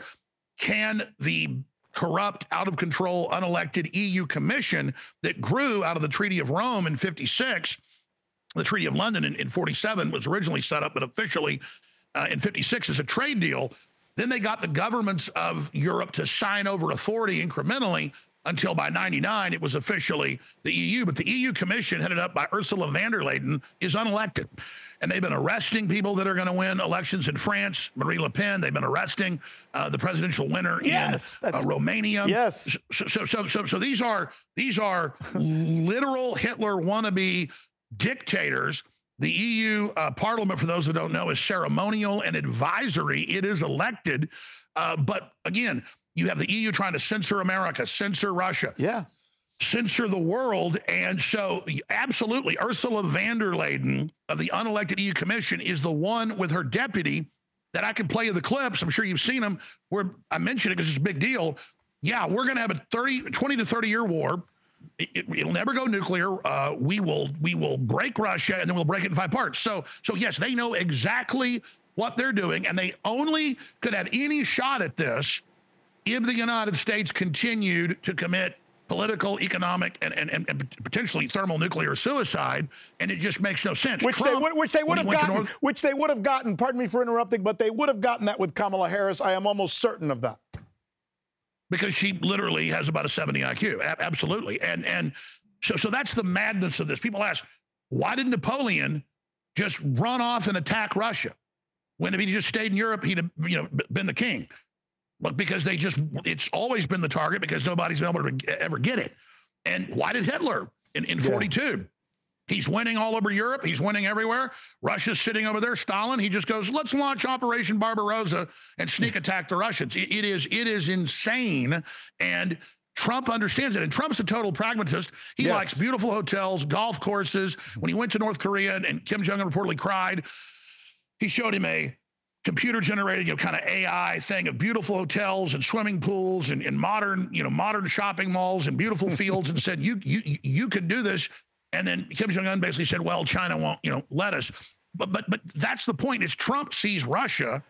can the corrupt, out of control, unelected E U Commission that grew out of the Treaty of Rome in fifty-six, the Treaty of London in, in forty-seven was originally set up, but officially uh, in fifty-six as a trade deal. Then they got the governments of Europe to sign over authority incrementally until by ninety-nine, it was officially the E U. But the E U Commission, headed up by Ursula von der Leyen, is unelected. And they've been arresting people that are going to win elections in France, Marine Le Pen. They've been arresting uh, the presidential winner yes, in uh, Romania. Yes. So, so, so, so, so these are these are literal Hitler wannabe dictators. The E U uh, Parliament, for those who don't know, is ceremonial and advisory. It is elected. Uh, but again, you have the E U trying to censor America, censor Russia. Yeah. Censor the world. And so absolutely, Ursula von der Leyen of the unelected E U Commission is the one with her deputy that I can play you the clips. I'm sure you've seen them where I mentioned it because it's a big deal. Yeah, we're going to have a thirty, twenty to thirty year war. It, it'll never go nuclear. Uh, we will we will break Russia and then we'll break it in five parts. So so yes, they know exactly what they're doing, and they only could have any shot at this if the United States continued to commit political, economic, and, and, and potentially thermonuclear suicide, and it just makes no sense. Which Trump, they would, which they would have gotten. North, which they would have gotten. Pardon me for interrupting, but they would have gotten that with Kamala Harris. I am almost certain of that. Because she literally has about a seventy I Q. A- absolutely. And and so so that's the madness of this. People ask, why did Napoleon just run off and attack Russia? When if he just stayed in Europe, he'd have, you know, been the king. But because they just, it's always been the target because nobody's been able to ever get it. And why did Hitler in, in forty-two? Yeah. He's winning all over Europe. He's winning everywhere. Russia's sitting over there. Stalin, he just goes, let's launch Operation Barbarossa and sneak attack the Russians. It, it is it is insane. And Trump understands it. And Trump's a total pragmatist. He yes. likes beautiful hotels, golf courses. When he went to North Korea and Kim Jong-un reportedly cried, he showed him a computer-generated, you know, kind of A I thing of beautiful hotels and swimming pools and, and modern, you know, modern shopping malls and beautiful fields and said, you you you could do this. And then Kim Jong-un basically said, well, China won't, you know, let us. But but but that's the point is Trump sees Russia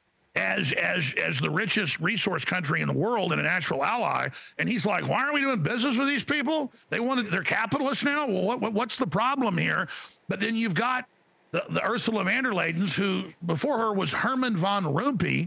as as as the richest resource country in the world and a natural ally. And he's like, why aren't we doing business with these people? They wanted, they're capitalists now. Well, what, what what's the problem here? But then you've got the, the Ursula von der Leyen, who before her was Herman von Rompuy,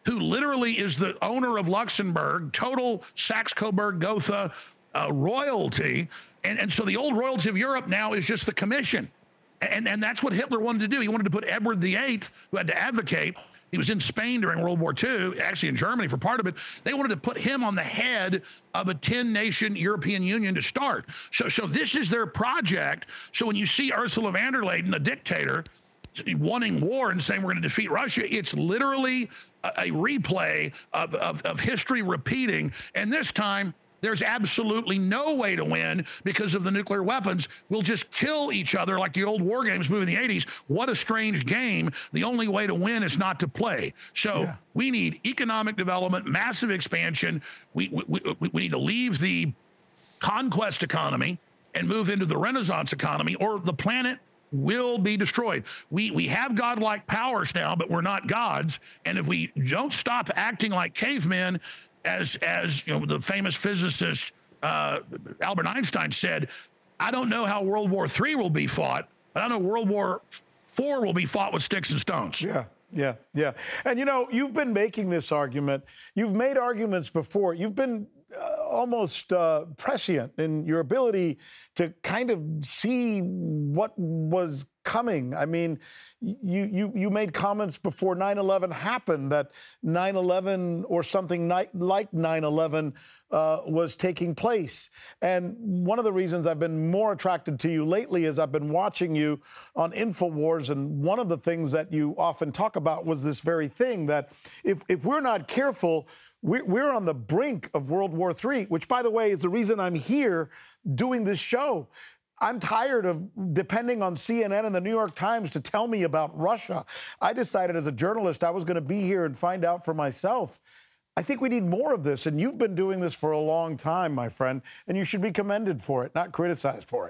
who literally is the owner of Luxembourg, total Saxe-Coburg-Gotha uh, royalty. And, and so the old royalty of Europe now is just the commission. And, and that's what Hitler wanted to do. He wanted to put Edward the Eighth, who had to advocate. He was in Spain during World War Two, actually in Germany for part of it. They wanted to put him on the head of a ten-nation European Union to start. So, so this is their project. So when you see Ursula von der Leyen, a dictator, wanting war and saying we're going to defeat Russia, it's literally a, a replay of, of, of history repeating. And this time, there's absolutely no way to win because of the nuclear weapons. We'll just kill each other like the old war games movie in the eighties. What a strange game. The only way to win is not to play. So yeah. we need economic development, massive expansion. We, we, we, we need to leave the conquest economy and move into the Renaissance economy, or the planet will be destroyed. We we have godlike powers now, but we're not gods. And if we don't stop acting like cavemen, as as you know, the famous physicist uh, Albert Einstein said, I don't know how World War Three will be fought, but I know World War Four will be fought with sticks and stones. Yeah. Yeah, yeah. And, you know, you've been making this argument. You've made arguments before. You've been uh, almost uh, prescient in your ability to kind of see what was coming. I mean, you you you made comments before nine eleven happened that nine eleven or something like nine eleven uh, was taking place. And one of the reasons I've been more attracted to you lately is I've been watching you on InfoWars, and one of the things that you often talk about was this very thing, that if if we're not careful, we're, we're on the brink of World War Three, which, by the way, is the reason I'm here doing this show. I'm tired of depending on C N N and the New York Times to tell me about Russia. I decided as a journalist I was going to be here and find out for myself. I think we need more of this, and you've been doing this for a long time, my friend, and you should be commended for it, not criticized for it.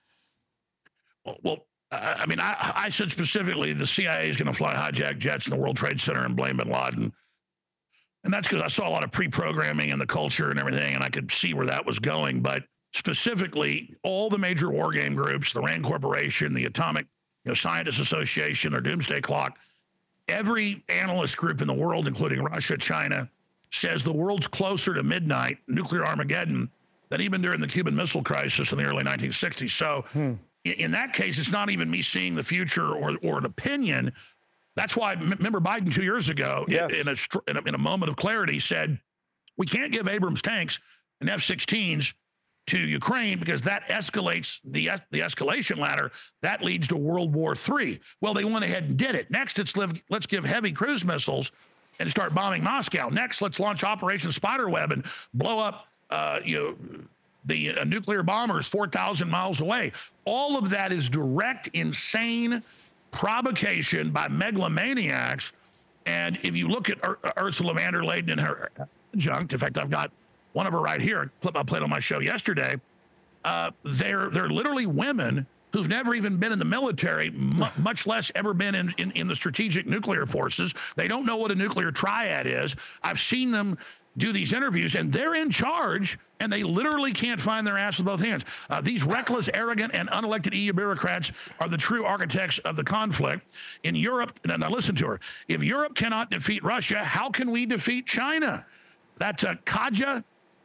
Well, well I mean, I, I said specifically the C I A is going to fly hijacked jets in the World Trade Center and blame bin Laden. And that's because I saw a lot of pre-programming and the culture and everything, and I could see where that was going. But specifically, all the major war game groups, the RAND Corporation, the Atomic you know, Scientists Association, their Doomsday Clock, every analyst group in the world, including Russia, China, says the world's closer to midnight, nuclear Armageddon, than even during the Cuban Missile Crisis in the early nineteen sixties. So hmm. in, in that case, it's not even me seeing the future or, or an opinion. That's why, remember Biden two years ago, yes. in, in, a, in, a, in a moment of clarity, said, we can't give Abrams tanks and F sixteens to Ukraine because that escalates the the escalation ladder. That leads to World War Three. Well, they went ahead and did it. Next, it's live, let's give heavy cruise missiles and start bombing Moscow. Next, let's launch Operation Spiderweb and blow up uh, you know, the uh, nuclear bombers four thousand miles away. All of that is direct, insane provocation by megalomaniacs. And if you look at Ur- Ursula von der Leyen and her adjunct, in fact, I've got one of her right here, a clip I played on my show yesterday. Uh, they're they're literally women who've never even been in the military, mu- much less ever been in, in, in the strategic nuclear forces. They don't know what a nuclear triad is. I've seen them do these interviews, and they're in charge, and they literally can't find their ass with both hands. Uh, these reckless, arrogant, and unelected E U bureaucrats are the true architects of the conflict. In Europe, now listen to her, if Europe cannot defeat Russia, how can we defeat China? That's uh, Kaja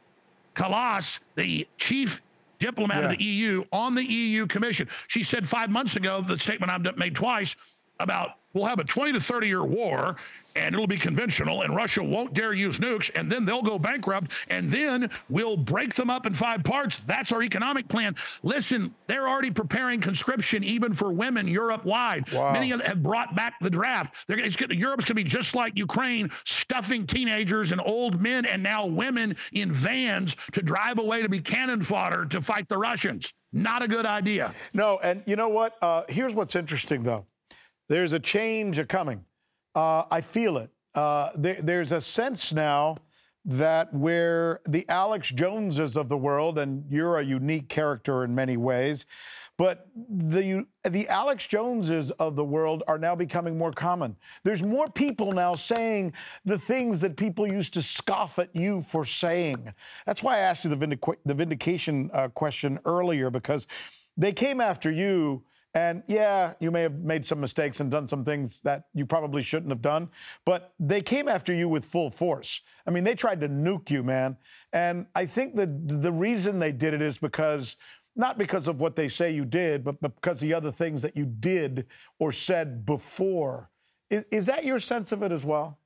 Kallas, the chief diplomat yeah. of the E U, on the E U Commission. She said five months ago, the statement I've made twice, about we'll have a twenty to thirty year war, and it'll be conventional, and Russia won't dare use nukes, and then they'll go bankrupt, and then we'll break them up in five parts. That's our economic plan. Listen, they're already preparing conscription even for women Europe-wide. Wow. Many of them have brought back the draft. They're, it's gonna, Europe's going to be just like Ukraine, stuffing teenagers and old men and now women in vans to drive away to be cannon fodder to fight the Russians. Not a good idea. No, and you know what? Uh, here's what's interesting, though. There's a change coming. Uh, I feel it. Uh, there, there's a sense now that where the Alex Joneses of the world, and you're a unique character in many ways, but the the Alex Joneses of the world are now becoming more common. There's more people now saying the things that people used to scoff at you for saying. That's why I asked you the, vindic- the vindication uh, question earlier, because they came after you And yeah, you may have made some mistakes and done some things that you probably shouldn't have done, but they came after you with full force. I mean, they tried to nuke you, man. And I think that the reason they did it is because, not because of what they say you did, but because of the other things that you did or said before. Is, is that your sense of it as well?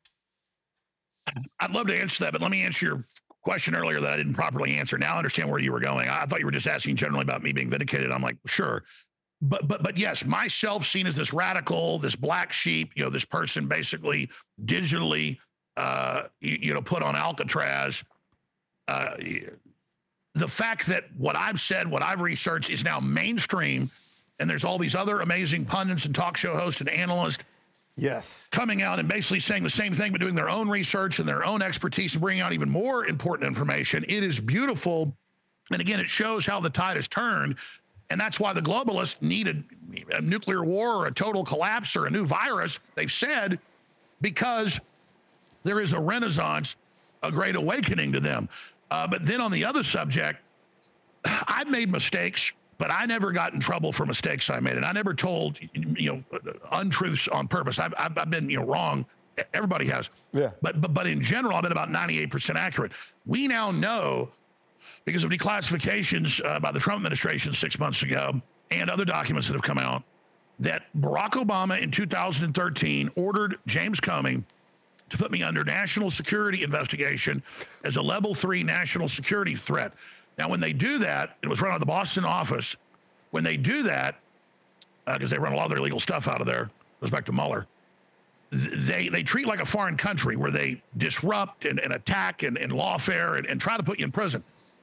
I'd love to answer that, but let me answer your question earlier that I didn't properly answer. Now I understand where you were going. I thought you were just asking generally about me being vindicated. I'm like, sure. But but but yes, myself seen as this radical, this black sheep, you know, this person basically digitally, uh, you, you know, put on Alcatraz. Uh, the fact that what I've said, what I've researched is now mainstream, and there's all these other amazing pundits and talk show hosts and analysts, yes, coming out and basically saying the same thing, but doing their own research and their own expertise and bringing out even more important information. It is beautiful, and again, it shows how the tide has turned. And that's why the globalists needed a nuclear war or a total collapse or a new virus, they've said, because there is a renaissance, a great awakening to them. Uh, but then on the other subject, I've made mistakes, but I never got in trouble for mistakes I made. And I never told, you know, untruths on purpose. I've, I've, I've been, you know, wrong. Everybody has. Yeah. But, but, but in general, I've been about ninety-eight percent accurate. We now know, because of declassifications uh, by the Trump administration six months ago and other documents that have come out, that Barack Obama in two thousand thirteen ordered James Comey to put me under national security investigation as a level three national security threat. Now, when they do that, it was run out of the Boston office. When they do that, because uh, they run a lot of their illegal stuff out of there, goes back to Mueller, they they treat like a foreign country where they disrupt and, and attack and, and lawfare and, and try to put you in prison.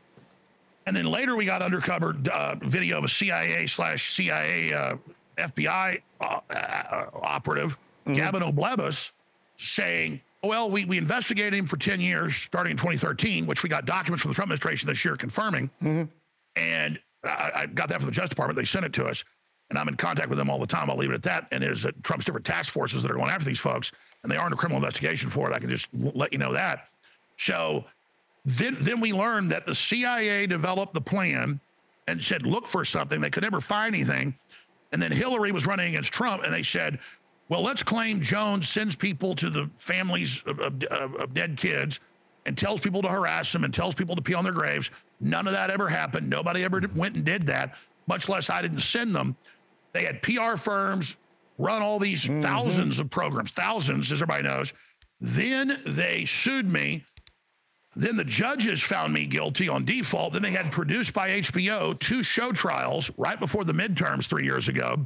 And then later we got undercover uh, video of a C I A slash C I A uh, F B I uh, uh, operative, mm-hmm. Gavin Oblebus, saying, well, we, we investigated him for ten years, starting in twenty thirteen, which we got documents from the Trump administration this year confirming. Mm-hmm. And I, I got that from the Justice Department. They sent it to us. And I'm in contact with them all the time. I'll leave it at that. And there's uh, Trump's different task forces that are going after these folks, and they aren't a criminal investigation for it. I can just let you know that. So then, then we learned that the C I A developed the plan and said, look for something. They could never find anything. And then Hillary was running against Trump, and they said, well, let's claim Jones sends people to the families of, of, of dead kids and tells people to harass them and tells people to pee on their graves. None of that ever happened. Nobody ever went and did that, much less I didn't send them. They had P R firms run all these mm-hmm. thousands of programs, thousands, as everybody knows. Then they sued me. Then the judges found me guilty on default. Then they had produced by H B O two show trials right before the midterms three years ago.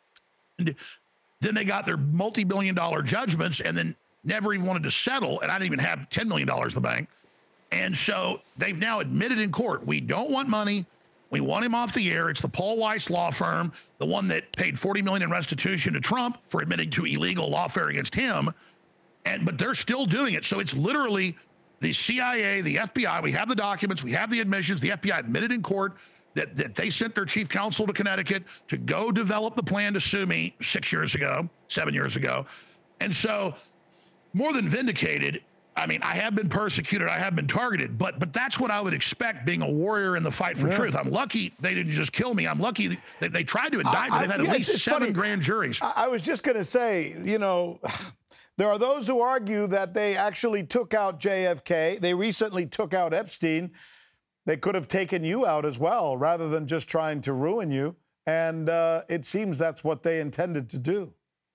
And then they got their multi-billion dollar judgments and then never even wanted to settle. And I didn't even have ten million dollars in the bank. And so they've now admitted in court, we don't want money. We want him off the air. It's the Paul Weiss law firm, the one that paid forty million dollars in restitution to Trump for admitting to illegal lawfare against him. And but they're still doing it. So it's literally the C I A, the F B I. We have the documents. We have the admissions. The F B I admitted in court that, that they sent their chief counsel to Connecticut to go develop the plan to sue me six years ago, seven years ago. And so more than vindicated, I mean, I have been persecuted. I have been targeted, but but that's what I would expect being a warrior in the fight for yeah. truth. I'm lucky they didn't just kill me. I'm lucky that they tried to indict me. They've had yeah, at least seven funny. grand juries. I, I was just going to say, you know, there are those who argue that they actually took out J F K. They recently took out Epstein. They could have taken you out as well, rather than just trying to ruin you. And uh, it seems that's what they intended to do.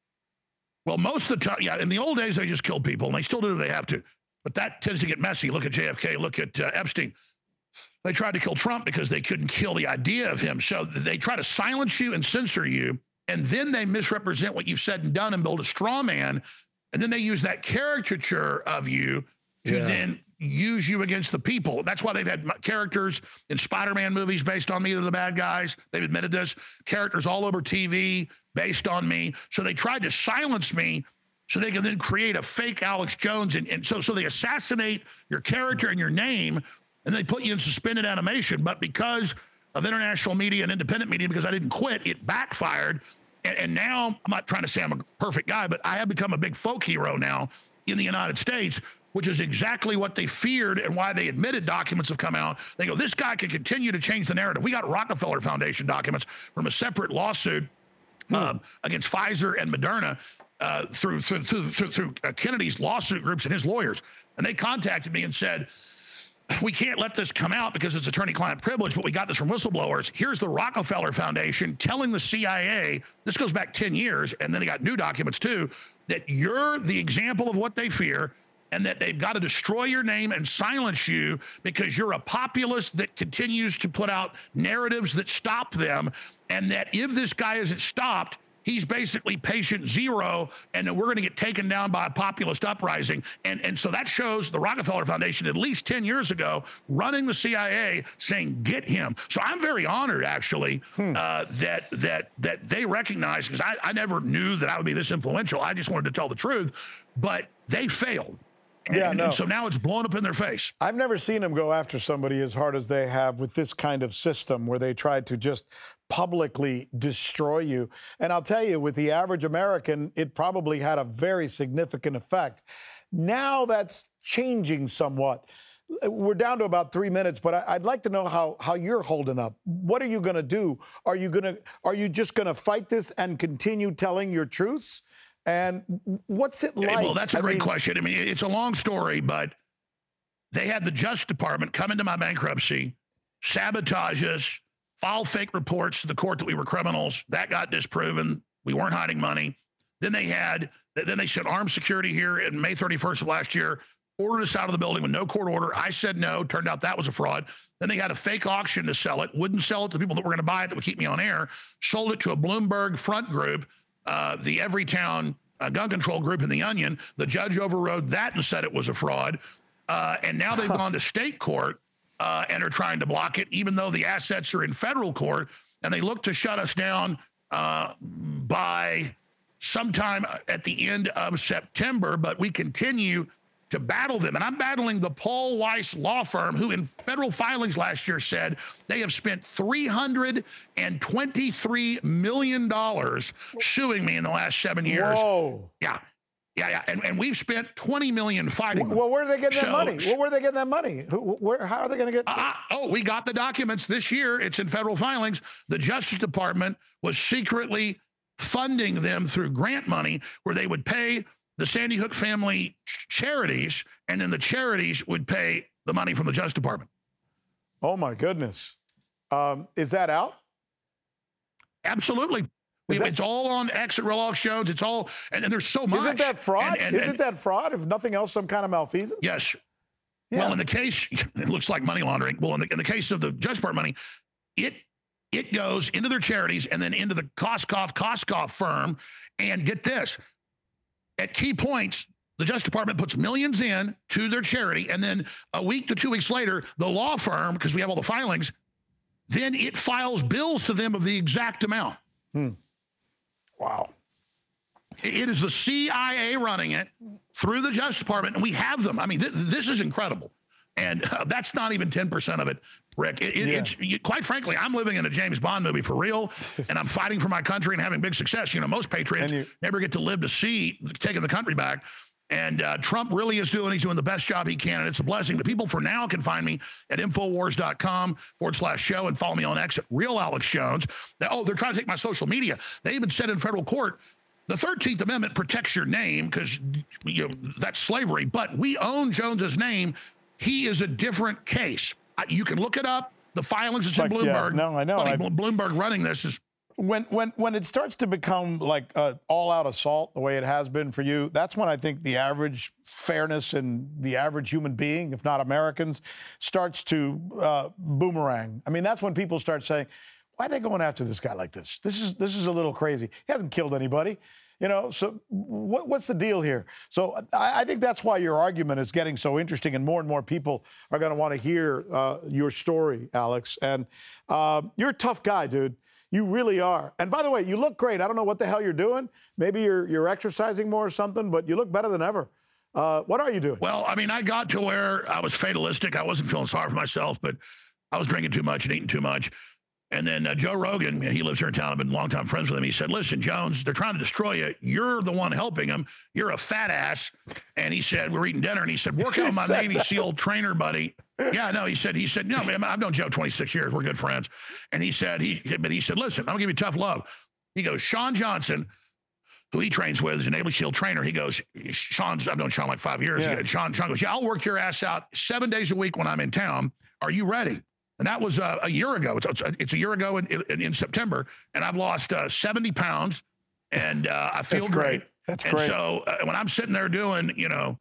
Well, most of the time, yeah, in the old days, they just killed people, and they still do if they have to. But that tends to get messy. Look at J F K, look at uh, Epstein. They tried to kill Trump because they couldn't kill the idea of him. So they try to silence you and censor you, and then they misrepresent what you've said and done and build a straw man, and then they use that caricature of you to yeah. then use you against the people. That's why they've had characters in Spider-Man movies based on me, they're the bad guys. They've admitted this. Characters all over T V based on me. So they tried to silence me so they can then create a fake Alex Jones. And, and so, so they assassinate your character and your name, and they put you in suspended animation. But because of international media and independent media, because I didn't quit, it backfired. And, and now, I'm not trying to say I'm a perfect guy, but I have become a big folk hero now in the United States, which is exactly what they feared and why they admitted documents have come out. They go, this guy can continue to change the narrative. We got Rockefeller Foundation documents from a separate lawsuit hmm. um, against Pfizer and Moderna uh, through through through, through, through uh, Kennedy's lawsuit groups and his lawyers. And they contacted me and said, we can't let this come out because it's attorney-client privilege, but we got this from whistleblowers. Here's the Rockefeller Foundation telling the C I A, this goes back ten years, and then they got new documents too, that you're the example of what they fear, and that they've got to destroy your name and silence you because you're a populist that continues to put out narratives that stop them, and that if this guy isn't stopped, he's basically patient zero, and we're going to get taken down by a populist uprising. And, and so that shows the Rockefeller Foundation at least ten years ago running the C I A saying, get him. So I'm very honored, actually, hmm. uh, that that that they recognize, because I, I never knew that I would be this influential. I just wanted to tell the truth. But they failed. And, yeah, no. and so now it's blown up in their face. I've never seen them go after somebody as hard as they have with this kind of system where they tried to just publicly destroy you. And I'll tell you, with the average American, it probably had a very significant effect. Now that's changing somewhat. We're down to about three minutes, but I'd like to know how, how you're holding up. What are you going to do? Are you going to, are you just going to fight this and continue telling your truths? And what's it like? Well, that's a I great mean, question. I mean, it's a long story, but they had the Justice Department come into my bankruptcy, sabotage us, file fake reports to the court that we were criminals. That got disproven. We weren't hiding money. Then they had, then they sent armed security here in May thirty-first of last year, ordered us out of the building with no court order. I said no. Turned out that was a fraud. Then they had a fake auction to sell it. Wouldn't sell it to people that were going to buy it that would keep me on air. Sold it to a Bloomberg front group. Uh, the Everytown uh, gun control group in the Onion. The judge overrode that and said it was a fraud. Uh, and now they've gone to state court uh, and are trying to block it, even though the assets are in federal court. And they look to shut us down uh, by sometime at the end of September. But we continue to battle them. And I'm battling the Paul Weiss law firm, who in federal filings last year said they have spent three hundred twenty-three million dollars suing me in the last seven years. Whoa. Yeah. Yeah, yeah. And, and we've spent twenty million dollars fighting them. Well, where are they getting so, that money? Well, where are they getting that money? Who, where, how are they going to get? Uh, oh, we got the documents this year. It's in federal filings. The Justice Department was secretly funding them through grant money, where they would pay the Sandy Hook family ch- charities, and then the charities would pay the money from the Justice Department. Oh, my goodness. Um, is that out? Absolutely. We, that, it's all on X at Real Alex Jones. It's all, and, and there's so much. Isn't that fraud? And, and, isn't and, that fraud? If nothing else, some kind of malfeasance? Yes. Yeah. Well, in the case, it looks like money laundering. Well, in the, in the case of the Justice Department money, it it goes into their charities and then into the Koskoff Koskoff firm. And get this, at key points, the Justice Department puts millions in to their charity, and then a week to two weeks later, the law firm, because we have all the filings, then it files bills to them of the exact amount. Hmm. Wow. It is the C I A running it through the Justice Department, and we have them. I mean, th- this is incredible. And uh, that's not even ten percent of it, Rick. It, it, yeah. it's, you, quite frankly, I'm living in a James Bond movie for real, and I'm fighting for my country and having big success. You know, most patriots you, never get to live to see taking the country back. And uh, Trump really is doing, he's doing the best job he can, and it's a blessing. The people for now can find me at Infowars.com forward slash show and follow me on X at Real Alex Jones. They, oh, they're trying to take my social media. They even said in federal court, the thirteenth Amendment protects your name because you know, that's slavery, but we own Jones's name. He is a different case. You can look it up. The filings is in like, Bloomberg. Yeah, no, I know. Funny, I, Bloomberg running this is. When when when it starts to become like an all-out assault, the way it has been for you, that's when I think the average fairness in the average human being, if not Americans, starts to uh, boomerang. I mean, that's when people start saying, "Why are they going after this guy like this? This is this is a little crazy. He hasn't killed anybody." You know, so what, what's the deal here? So I, I think that's why your argument is getting so interesting, and more and more people are going to want to hear uh, your story, Alex. And uh, you're a tough guy, dude. You really are. And by the way, you look great. I don't know what the hell you're doing. Maybe you're you're exercising more or something, but you look better than ever. Uh, what are you doing? Well, I mean, I got to where I was fatalistic. I wasn't feeling sorry for myself, but I was drinking too much and eating too much. And then uh, Joe Rogan, he lives here in town. I've been longtime friends with him. He said, listen, Jones, they're trying to destroy you. You're the one helping them. You're a fat ass. And he said, we're eating dinner. And he said, work out with my Navy that. SEAL trainer buddy. Yeah, no, he said, he said, no, man, I've known Joe twenty-six years. We're good friends. And he said, he, but he said, listen, I'm gonna give you tough love. He goes, Sean Johnson, who he trains with, is a Navy SEAL trainer. He goes, Sean's, I've known Sean like five years. Yeah. Goes, Sean, Sean goes, yeah, I'll work your ass out seven days a week when I'm in town. Are you ready? And that was uh, a year ago. It's, it's, it's a year ago in, in, in September. And I've lost uh, seventy pounds and uh, I feel That's great. great. That's and great. so uh, when I'm sitting there doing, you know,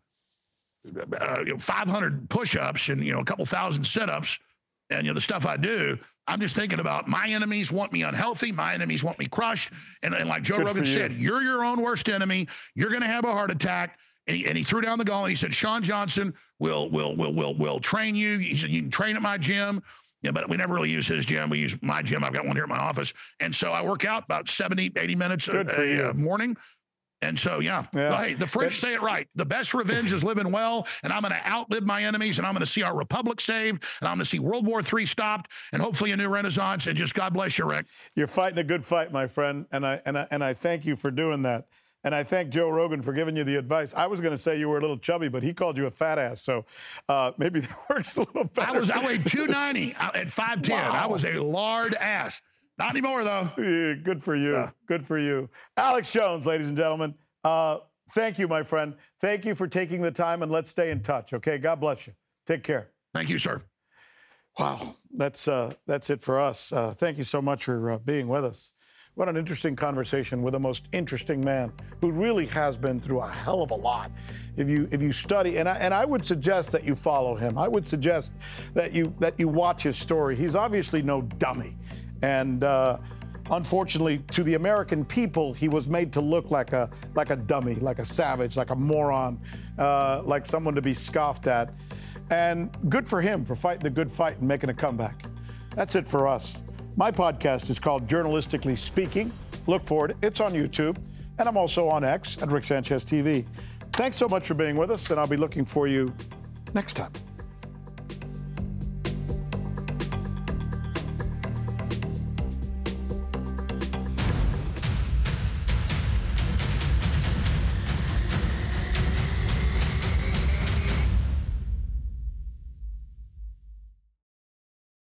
uh, you know, five hundred push-ups and, you know, a couple thousand sit-ups and, you know, the stuff I do, I'm just thinking about my enemies want me unhealthy. My enemies want me crushed. And, and like Joe Good Rogan for you. said, you're your own worst enemy. You're going to have a heart attack. And he, and he threw down the gauntlet. He said, Sean Johnson will will will will will train you. He said, you can train at my gym. Yeah, but we never really use his gym. We use my gym. I've got one here at my office. And so I work out about seventy, eighty minutes a, Good for a, you. a morning. And so, yeah. Yeah. Hey, the French say it right. The best revenge is living well, and I'm going to outlive my enemies, and I'm going to see our republic saved, and I'm going to see World War Three stopped, and hopefully a new renaissance, and just God bless you, Rick. You're fighting a good fight, my friend, and I and I, and I thank you for doing that. And I thank Joe Rogan for giving you the advice. I was going to say you were a little chubby, but he called you a fat ass, so uh, maybe that works a little better. I was I weighed two ninety at five ten. Wow. I was a lard ass. Not anymore, though. Yeah, good for you. Yeah. Good for you. Alex Jones, ladies and gentlemen. Uh, thank you, my friend. Thank you for taking the time, and let's stay in touch, okay? God bless you. Take care. Thank you, sir. Wow, that's uh, that's it for us. Uh, thank you so much for uh, being with us. What an interesting conversation with the most interesting man who really has been through a hell of a lot. If you if you study, and I, and I would suggest that you follow him. I would suggest that you that you watch his story. He's obviously no dummy, and uh, unfortunately, to the American people, he was made to look like a like a dummy, like a savage, like a moron, uh, like someone to be scoffed at. And good for him for fighting the good fight and making a comeback. That's it for us. My podcast is called Journalistically Speaking. Look for it. It's on YouTube. And I'm also on X at Rick Sanchez T V. Thanks so much for being with us, and I'll be looking for you next time.